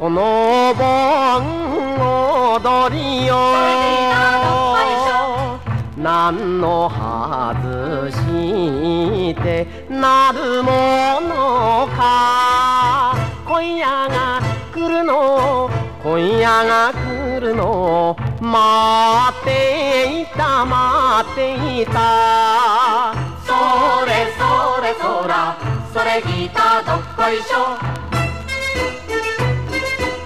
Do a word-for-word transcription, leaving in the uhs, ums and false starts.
この盆踊りよ何の外してなるものか今夜が来るの今夜が来るの待っていた待っていたそれそれそらそれギターどっこいしょ